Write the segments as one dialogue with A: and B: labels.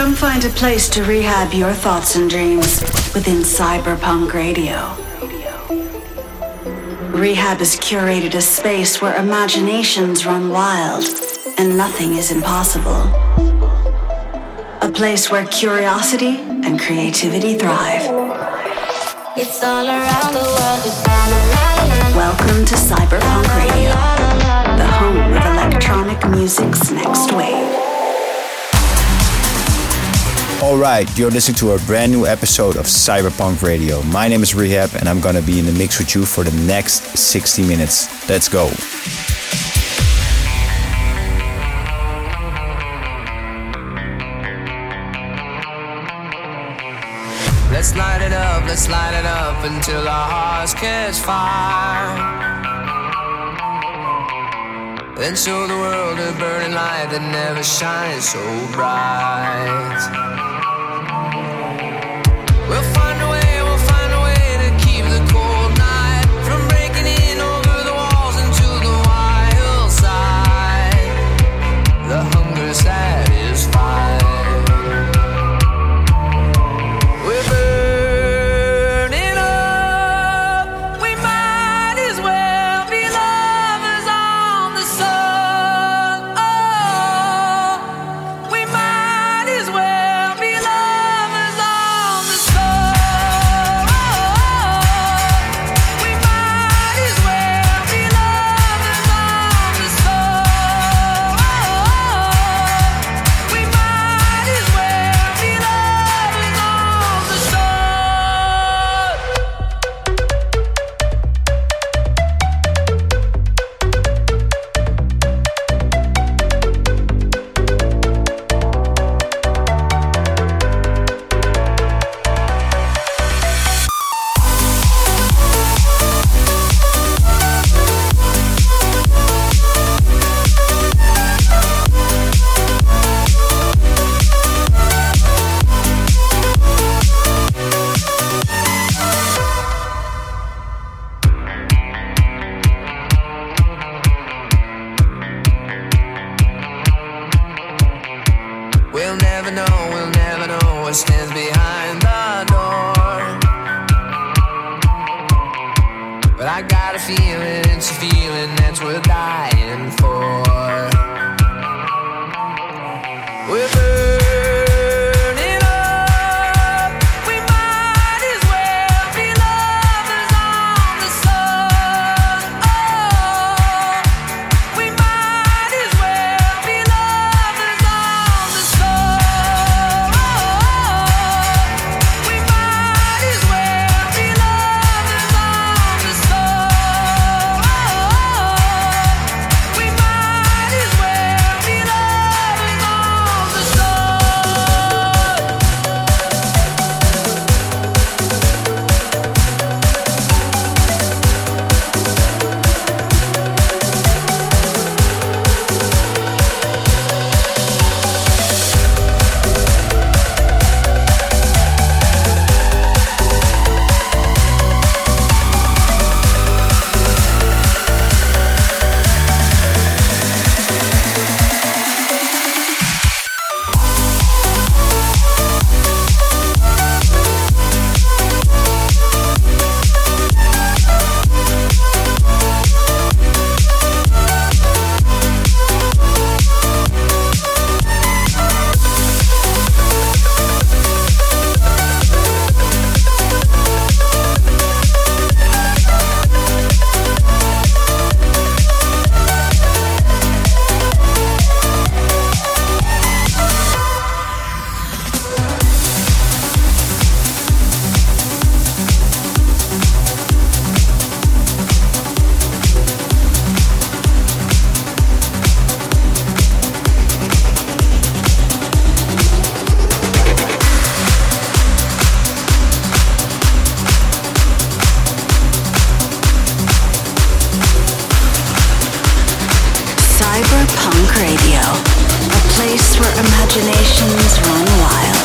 A: Come find a place to rehab your thoughts and dreams within Cyberpunk Radio. Rehab has curated a space where imaginations run wild and nothing is impossible. A place where curiosity and creativity thrive.
B: It's all around the world. It's all around.
A: Welcome to Cyberpunk Radio, the home of electronic music's next wave.
C: Alright, you're listening to a brand new episode of Cyberpunk Radio. My name is Rehab and I'm gonna be in the mix with you for the next 60 minutes. Let's go.
D: Let's light it up until our hearts catch fire. Then show the world a burning light that never shines so bright. We'll find a way to keep the cold night from breaking in over the walls into the wild side. The hunger satisfied. We're burning up. We might as well be lovers on the sun. Oh, we might as well be lovers on the sun. Oh, we might as well be lovers on the sun. Oh, we might as well be lovers on the sun. We'll never know what stands behind the door. But I got a feeling, it's a feeling that's worth dying for. We're burning up. We might as well be lovers on the sun. Oh, we might as well be lovers on the sun. Oh, we might as well be lovers on the sun. Oh, we might as well be lovers on the sun.
A: Cyberpunk Radio, a place where imaginations run wild.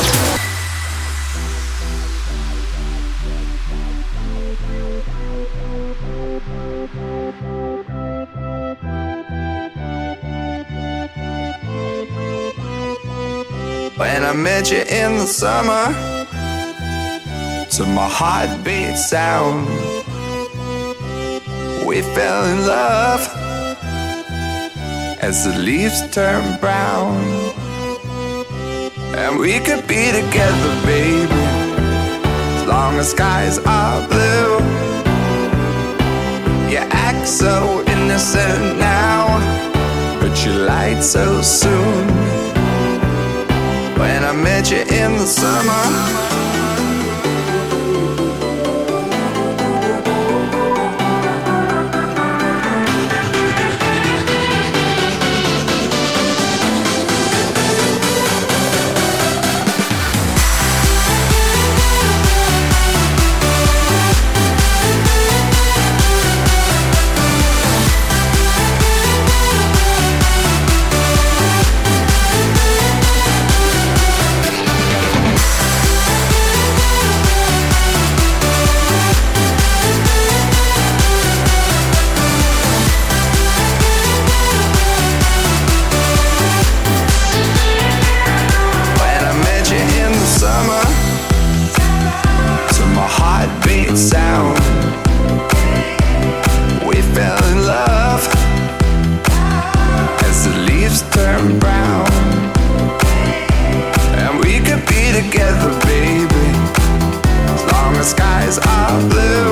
D: When I met you in the summer, to my heartbeat sound, we fell in love as the leaves turn brown. And we could be together, baby, as long as skies are blue. You act so innocent now, but you lied so soon. When I met you in the summer, sound, we fell in love as the leaves turn brown. And we could be together, baby, as long as skies are blue.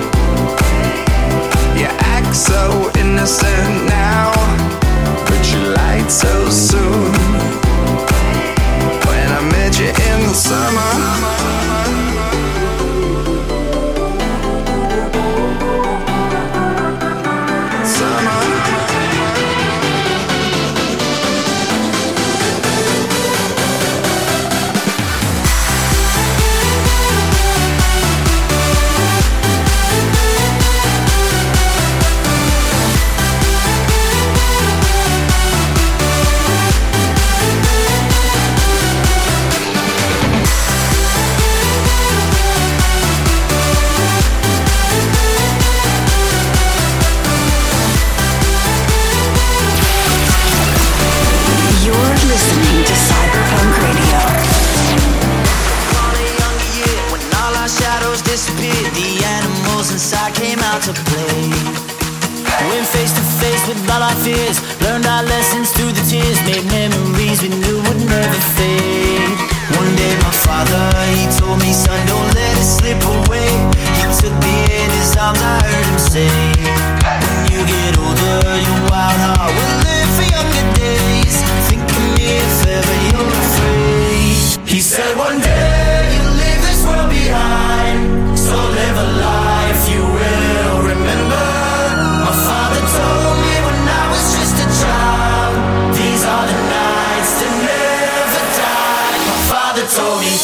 D: You act so innocent now, but you lied so soon. When I met you in the summer, to play. Went face to face with all our fears, learned our lessons through the tears, made memories we knew would never fade. One day my father, he told me, son, don't let it slip away. He took me in his arms, I heard him say, when you get older, your wild heart will live for younger days. Think of me if ever you're afraid. He said one day you'll leave this world behind, so live a life you will remember. My father told me when I was just a child, these are the nights that never die. My father told me.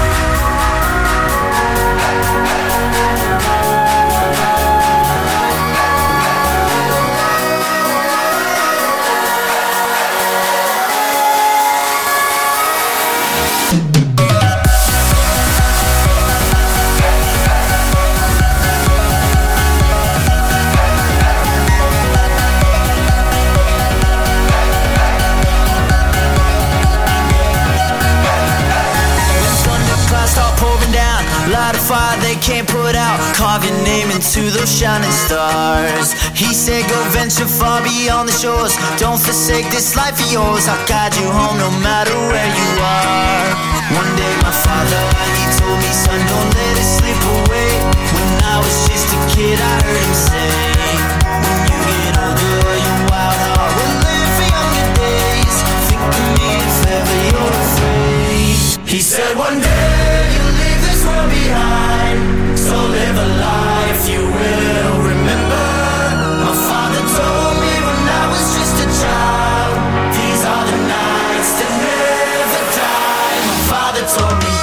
D: Light a fire they can't put out, carve your name into those shining stars. He said go venture far beyond the shores, don't forsake this life of yours. I'll guide you home no matter where you are. One day my father, he told me, son, don't let it slip away. When I was just a kid I heard him say, when you get older your wild heart will live for younger days. Think of me if ever you're afraid. He said one day you'll leave this world behind, so live a life you will remember. My father told me when I was just a child, these are the nights that never die. My father told me.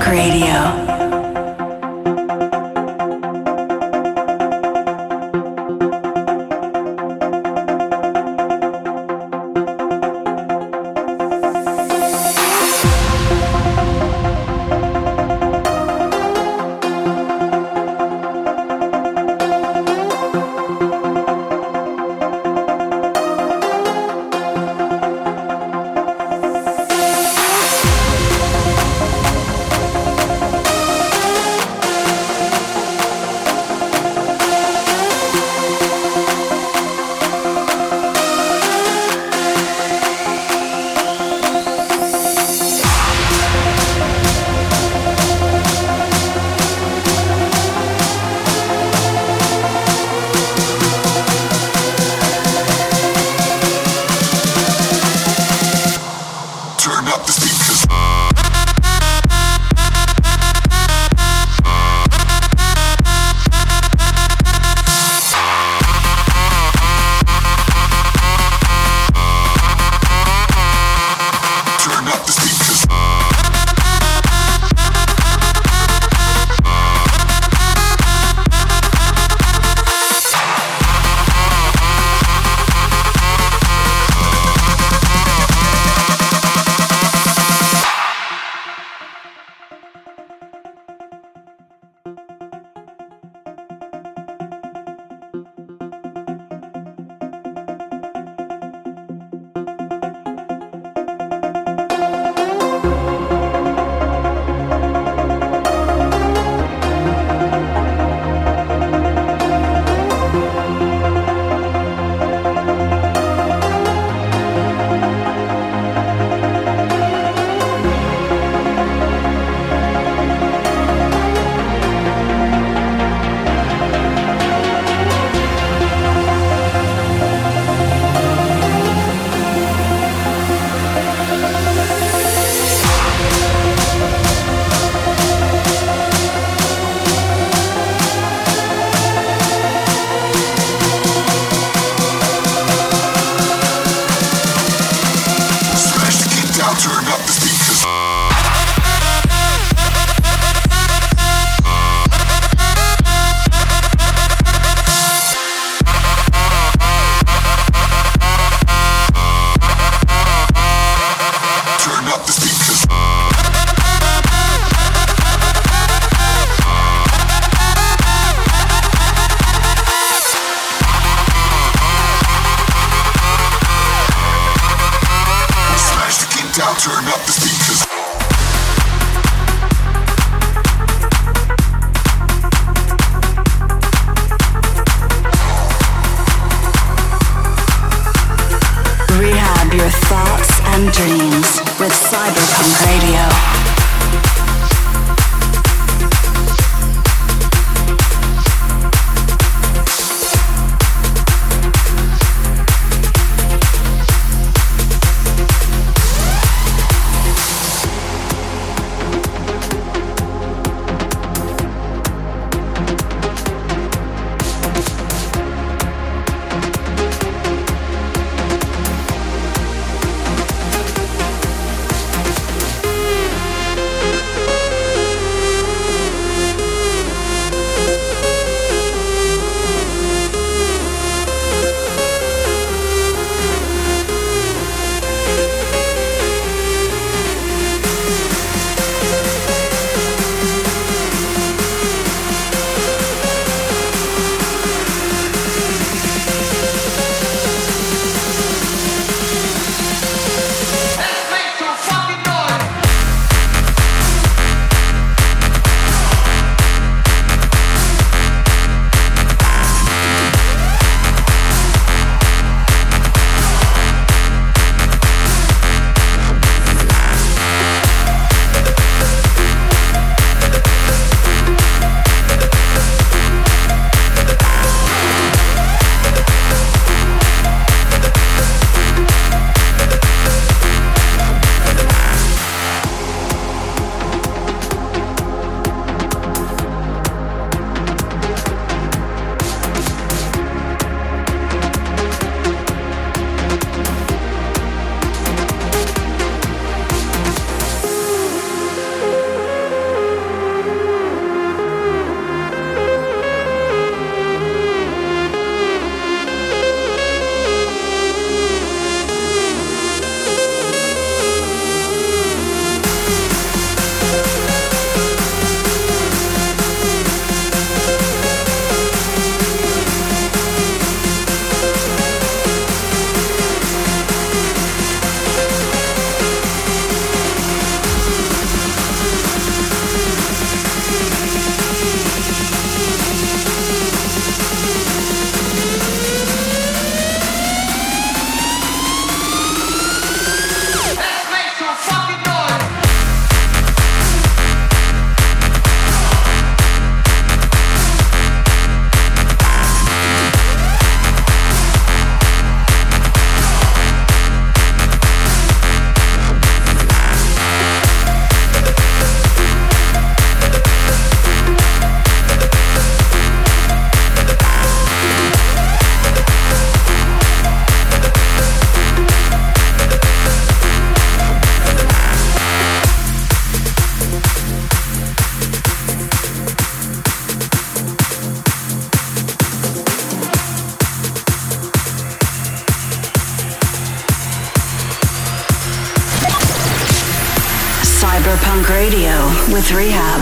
A: Cyberpunk Radio. Cyberpunk Radio with Rehab.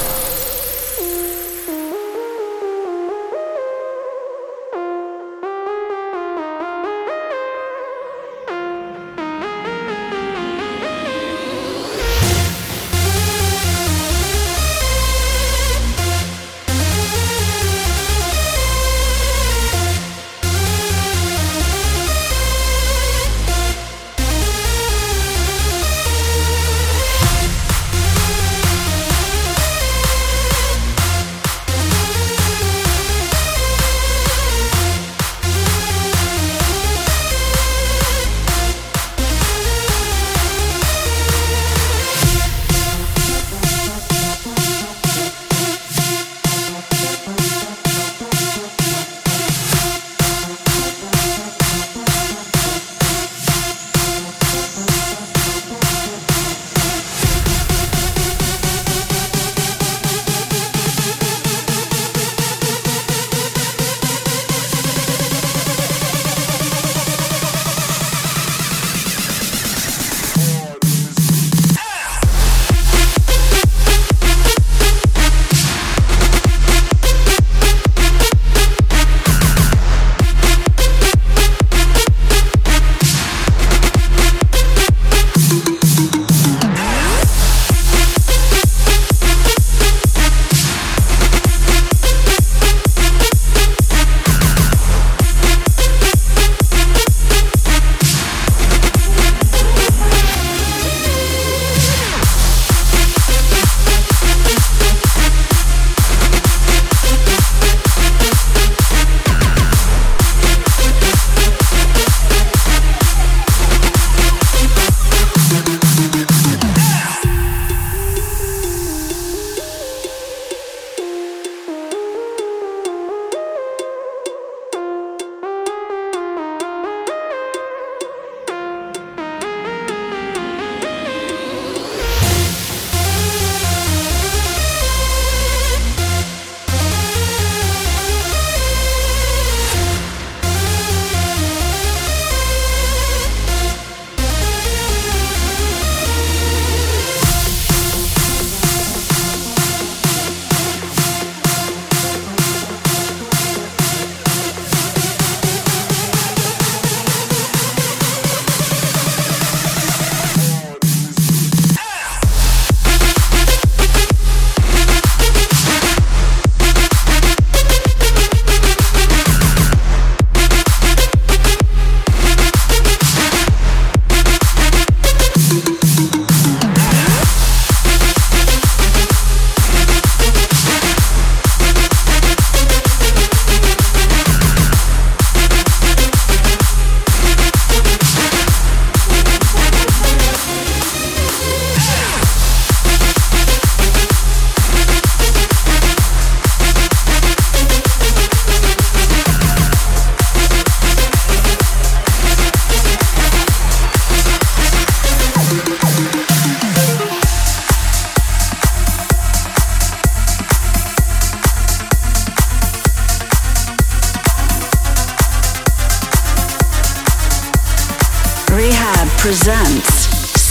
A: Presents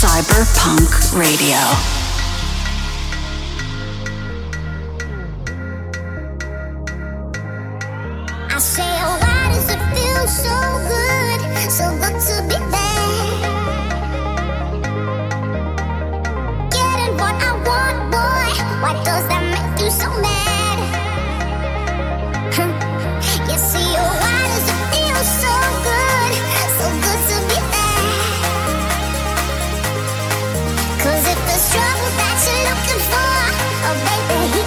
A: Cyberpunk Radio.
E: I say, oh, why does it feel so good to be there? Getting what I want, boy, why does that make you so mad? You see, oh, why does it feel so good to be there? 'Cause if there's trouble that you're looking for, oh baby,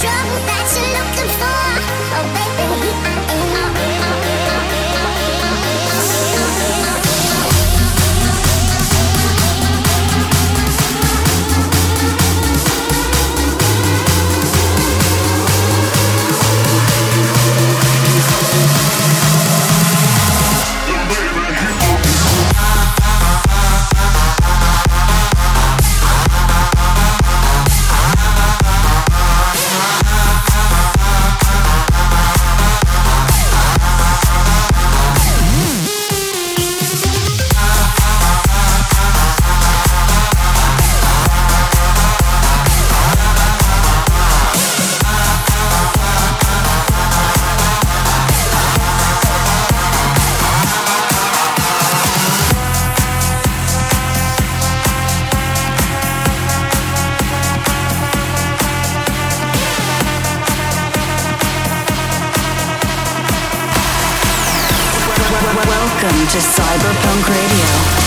E: trouble that you're looking for. Oh, baby, here I am.
A: Welcome to Cyberpunk Radio.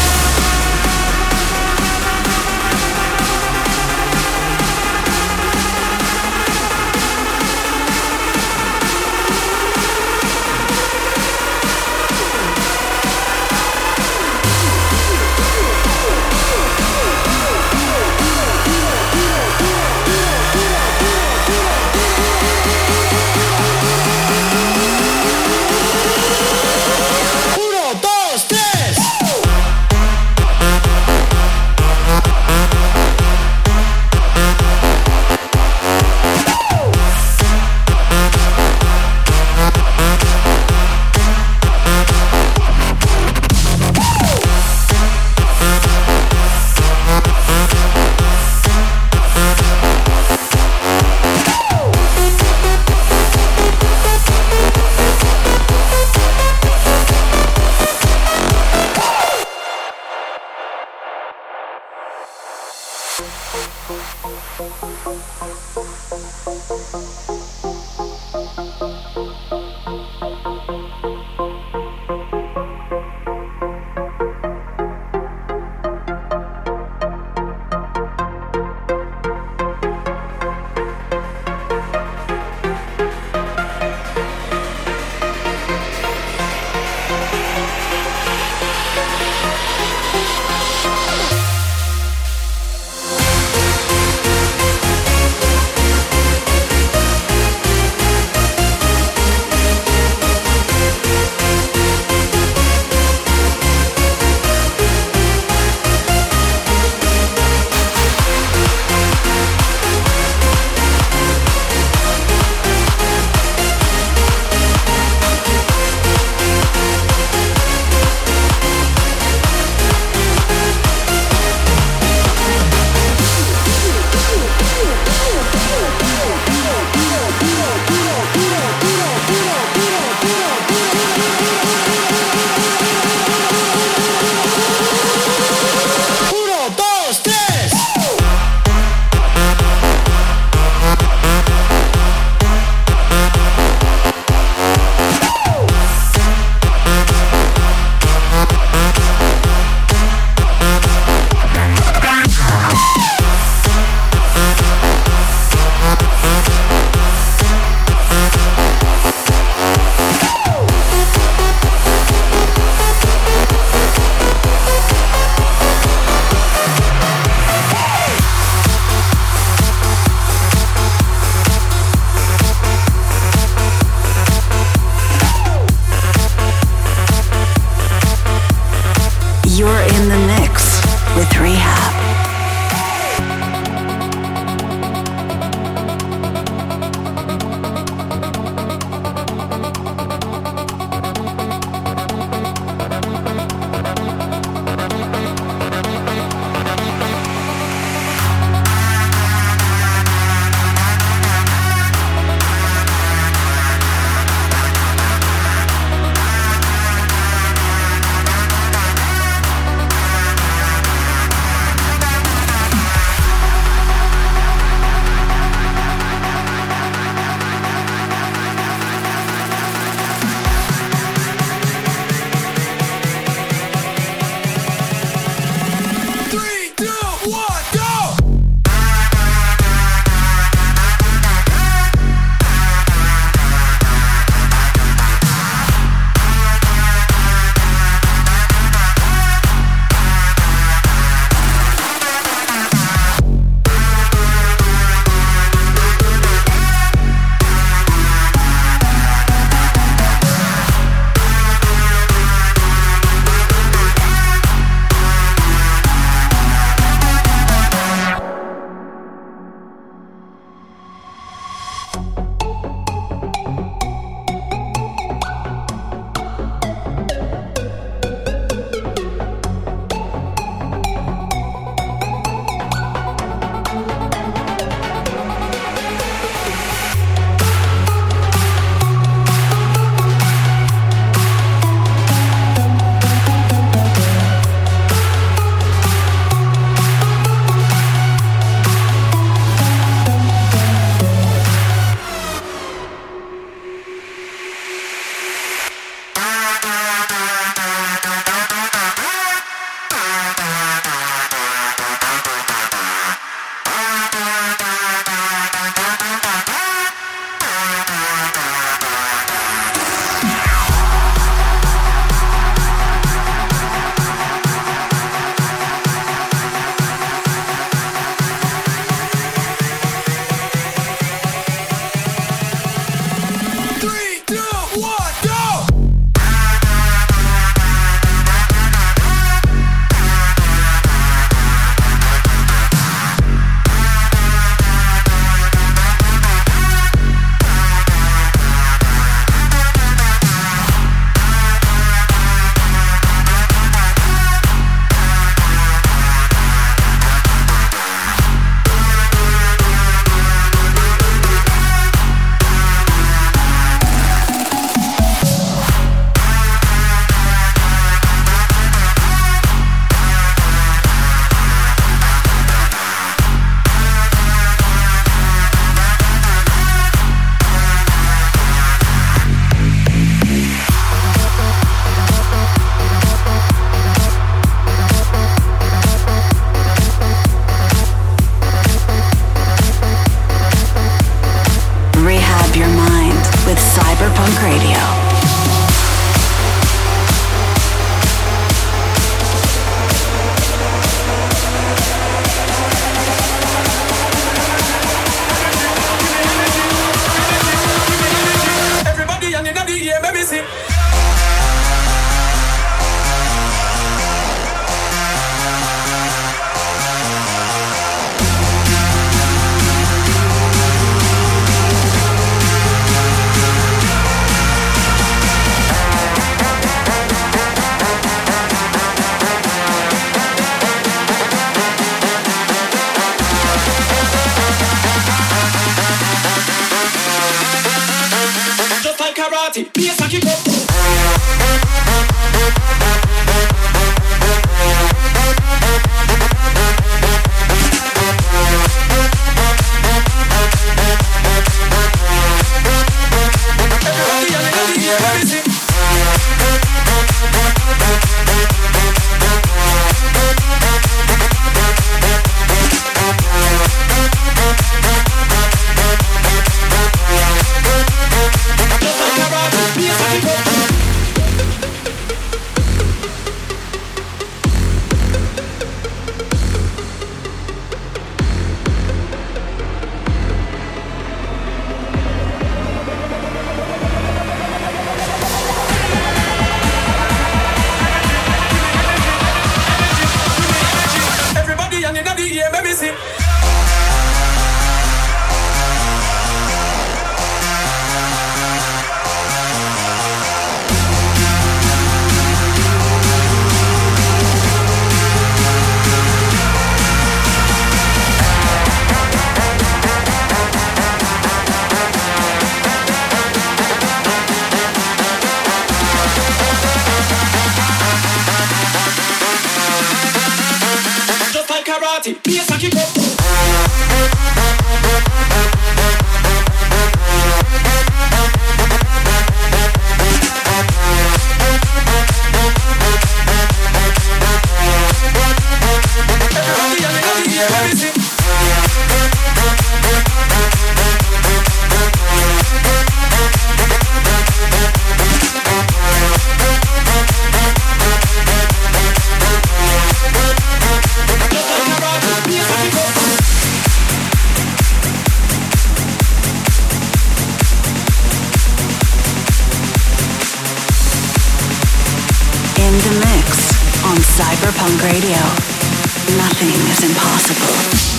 A: Cyberpunk Radio. Nothing is impossible.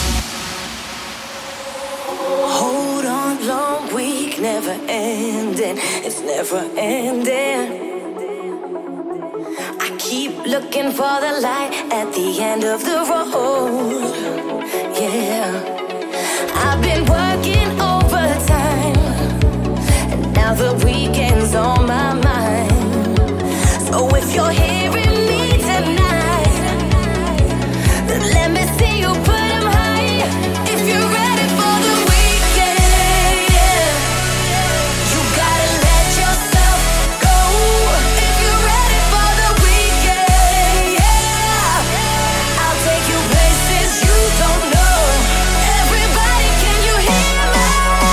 F: Hold on, long week, never ending. It's never ending. I keep looking for the light at the end of the road. Yeah, I've been working overtime, and now the weekend's on my mind. So if you're hearing me tonight, then let me see you put 'em high. If you're ready for the weekend, you gotta let yourself go. If you're ready for the weekend, I'll take you places you don't know. Everybody, can you hear me?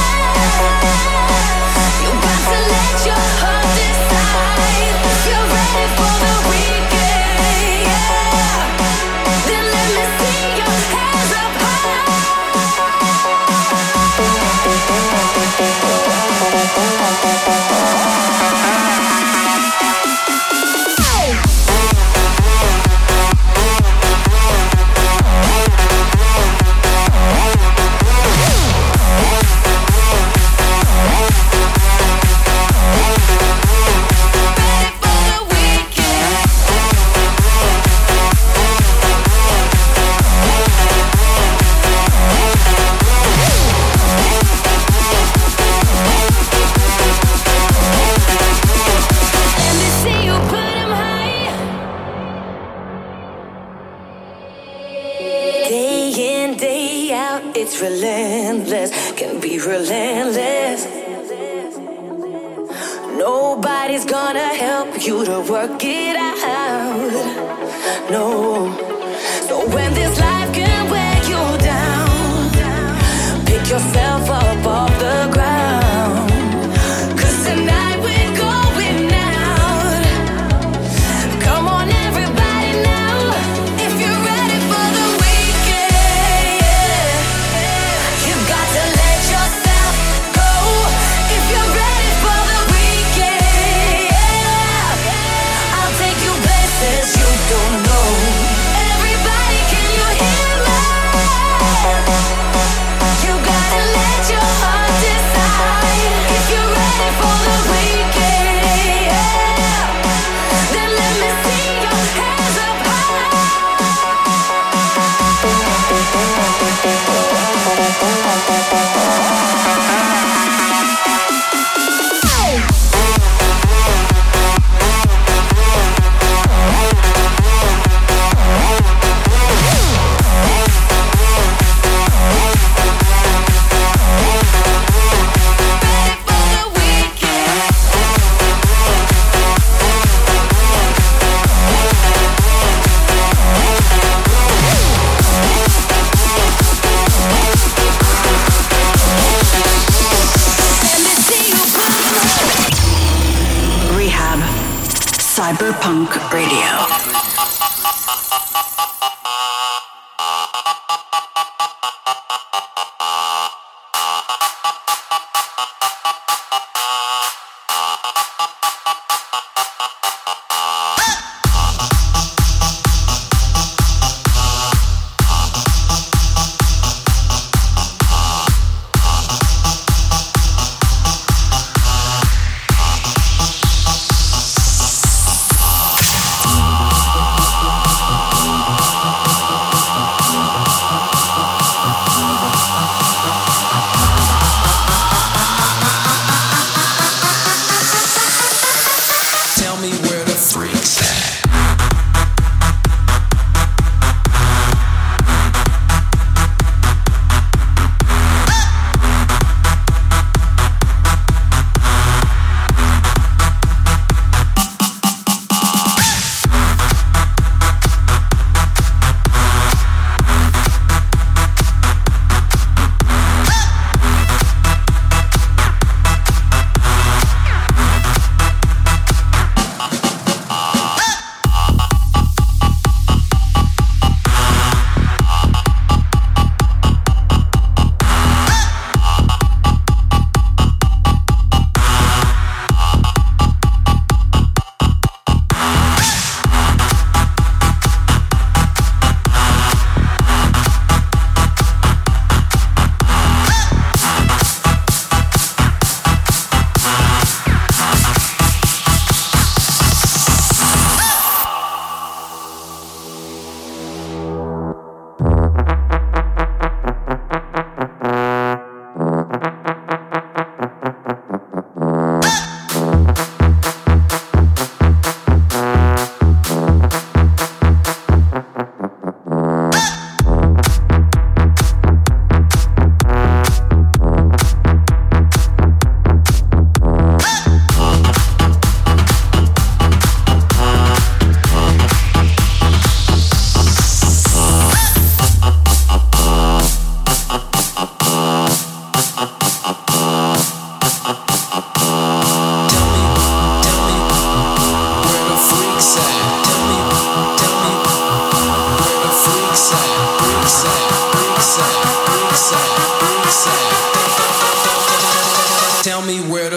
F: You got to let your heart decide. If you're ready for the weekend, then let me see your hands up high. Let me see you put 'em high. Day in, day out, it's relentless, can be relentless. Nobody's gonna help you to work it out. No. So when this life can wear you down, pick yourself up off the ground. 'Cause tonight we're going out. Come on, everybody now. If you're ready for the weekend, you got to let yourself go. If you're ready for the weekend, I'll take you places you don't know. Everybody, can you hear me? You gotta let your heart decide. If you're ready for the weekend, then let me see your hands up high. Ready for the weekend. Let me see you put 'em high.
A: Rehab. Cyberpunk Radio.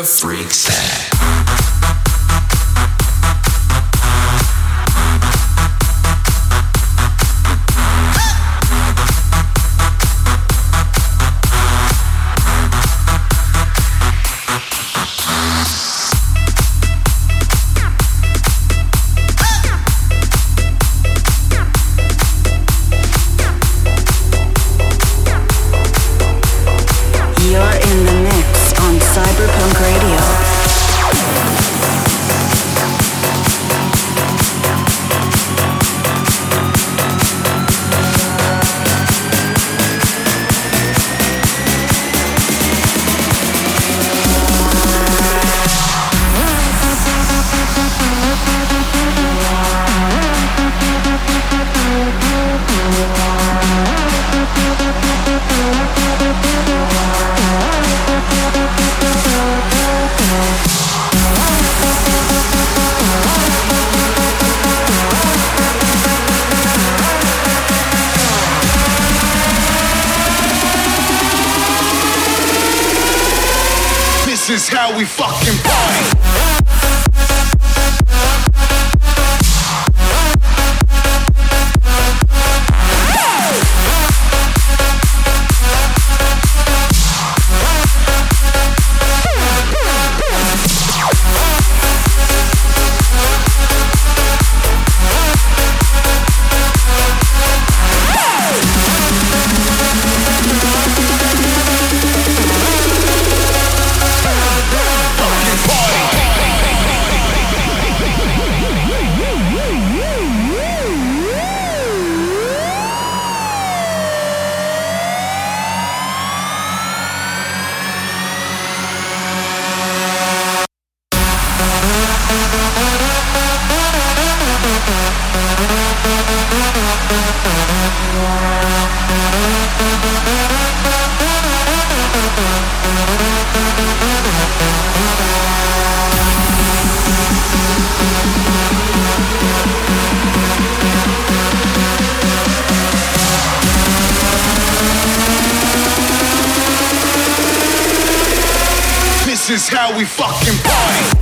G: freaks at?
H: This is how we fucking party. This is how we fucking party.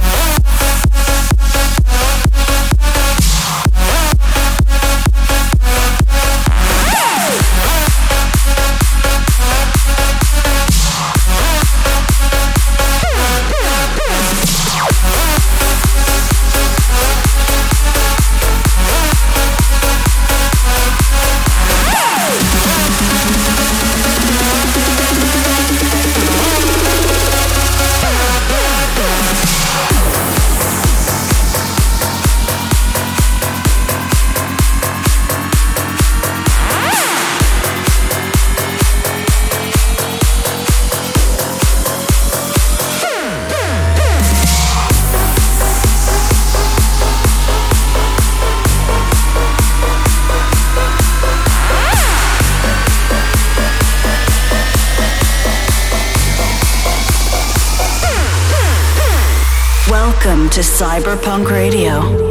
A: Welcome to Cyberpunk Radio.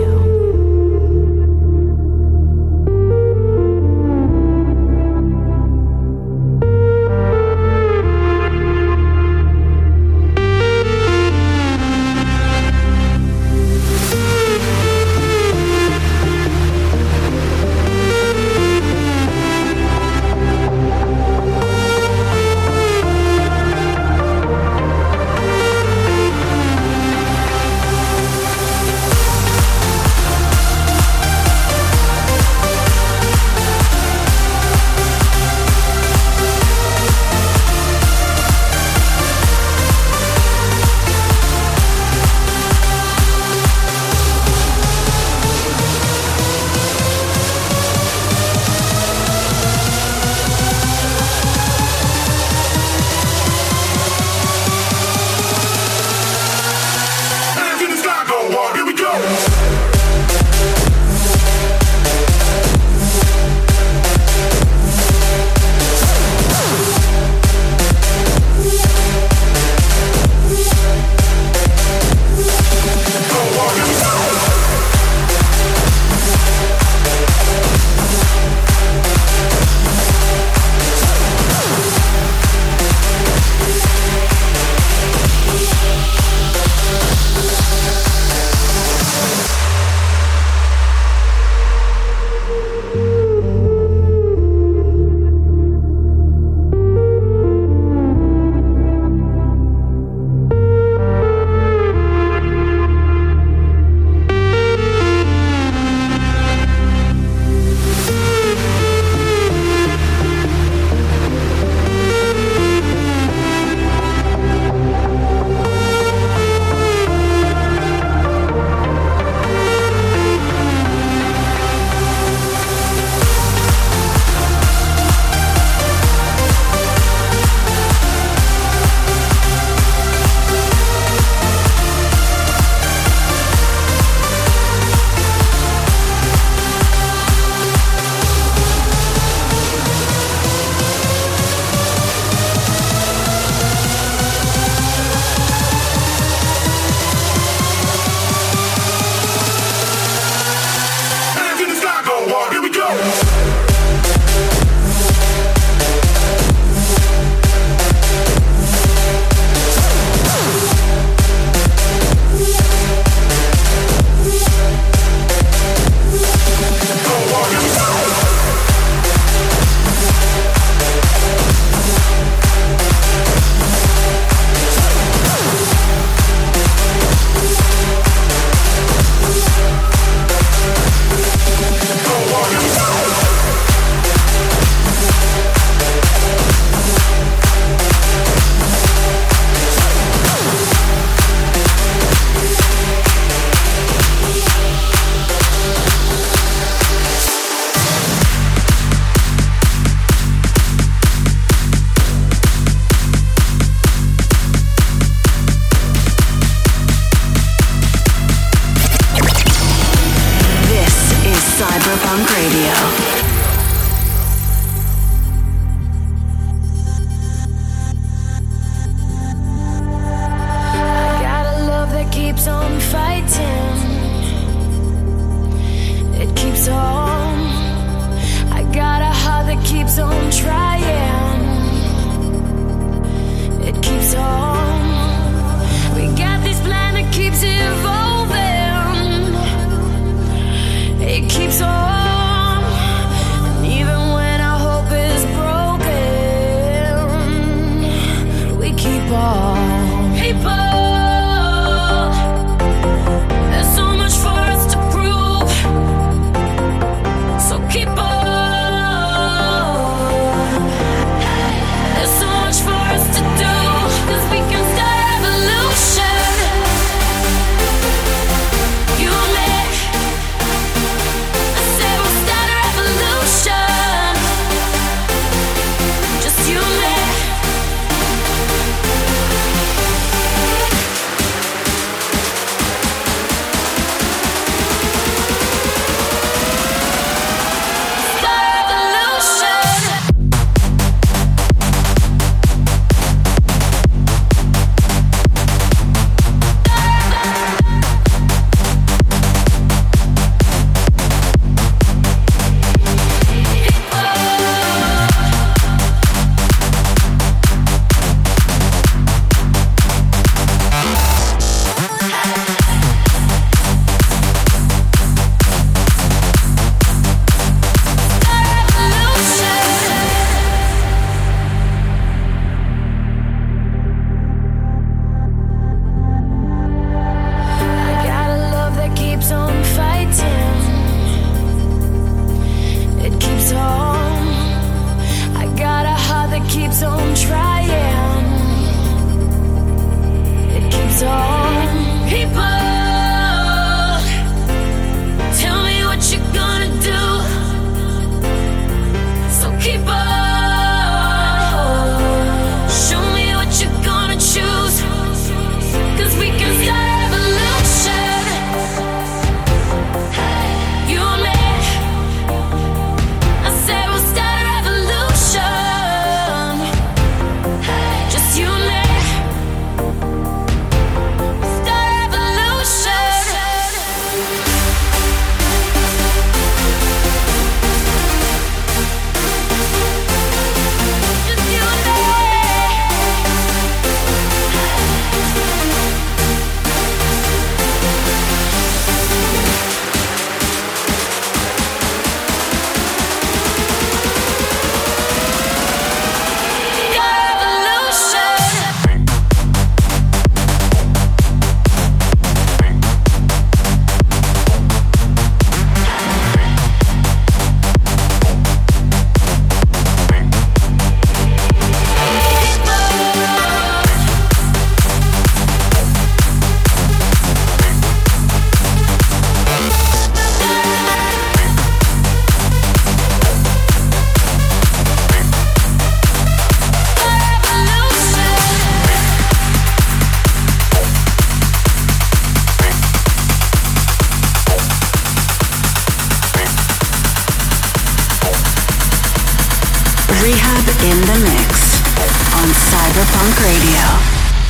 A: in the mix on Cyberpunk Radio.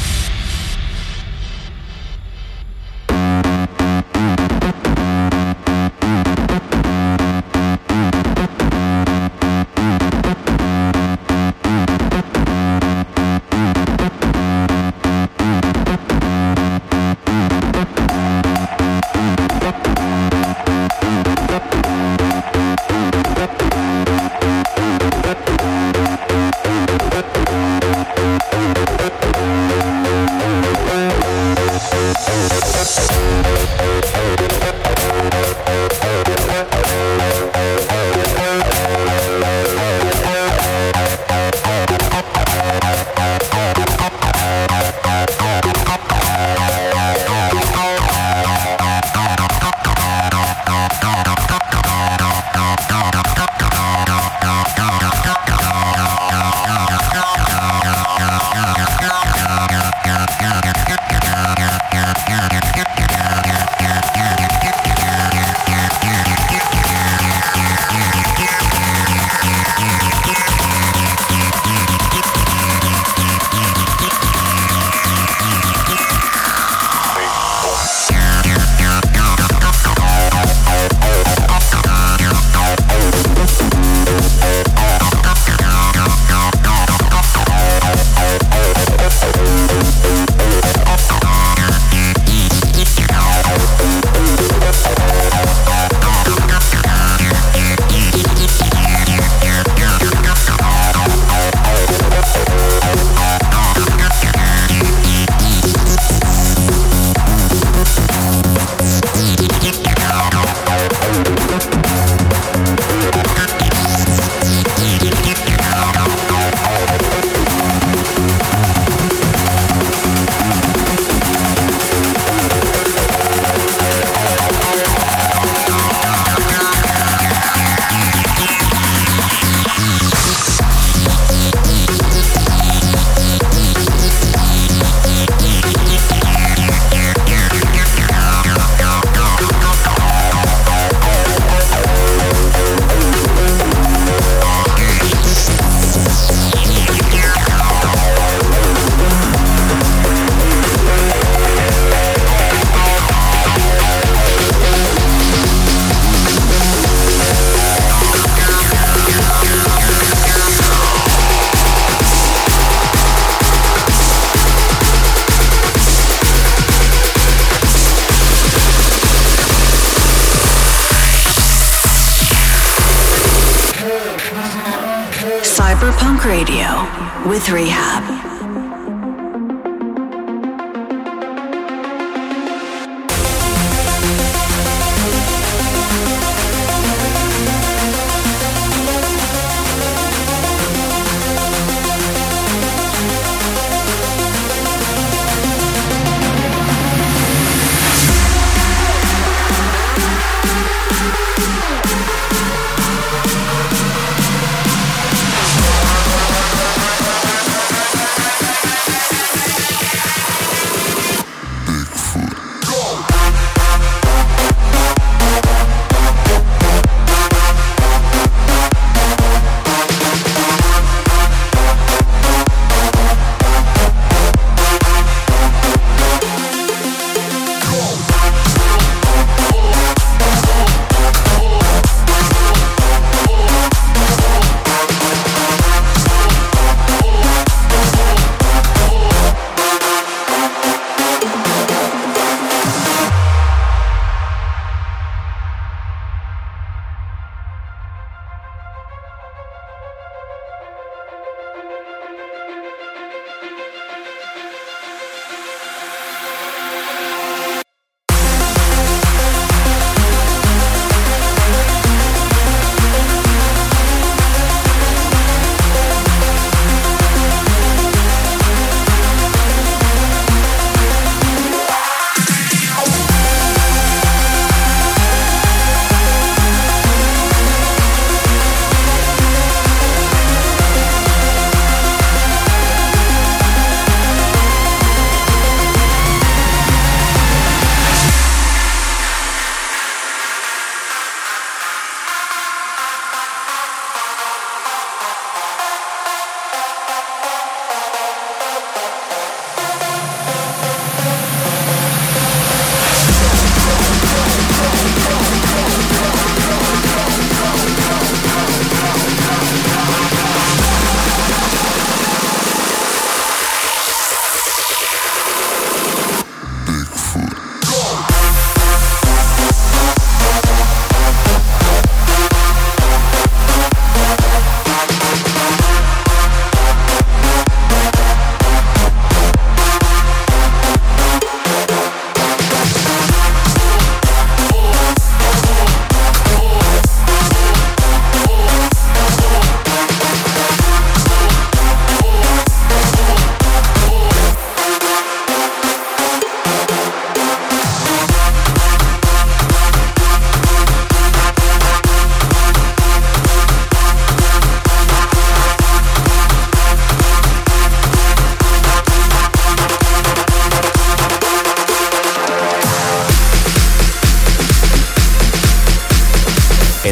A: Cyberpunk Radio with Rehab.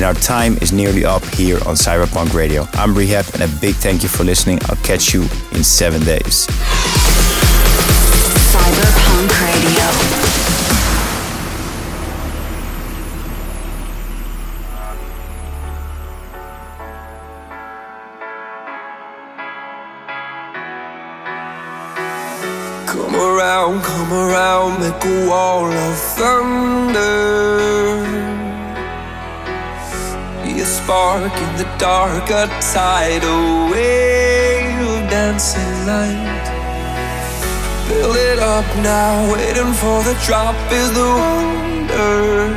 C: And our time is nearly up here on Cyberpunk Radio. I'm Rehab, and a big thank you for listening. I'll catch you in 7 days.
A: Cyberpunk Radio.
D: Come around, make a wall of thunder. Be a spark in the dark, a tidal wave of dancing light. Build it up now, waiting for the drop is the wonder.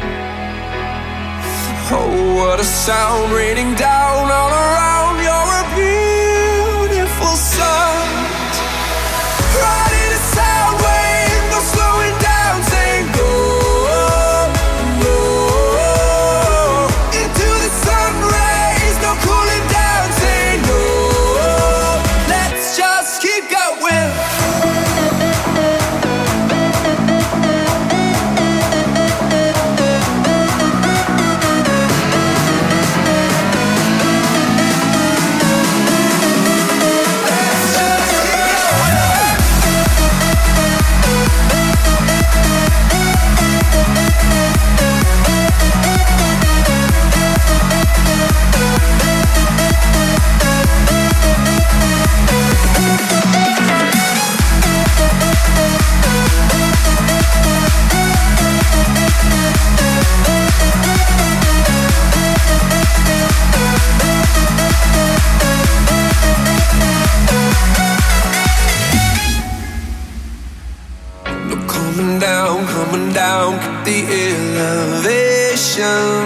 D: Oh, what a sound raining down all around. You're a beautiful sight. Riding a sound wave, no slowing down, saying go, go. Into the sun rays, no cooling down, saying no. Let's just keep going. Coming down, keep the elevation.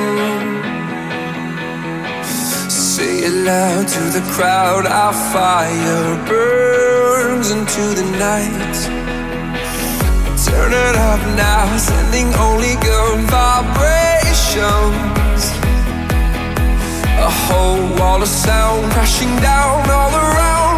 D: Say it loud to the crowd, our fire burns into the night. Turn it up now, sending only good vibrations. A whole wall of sound crashing down all around.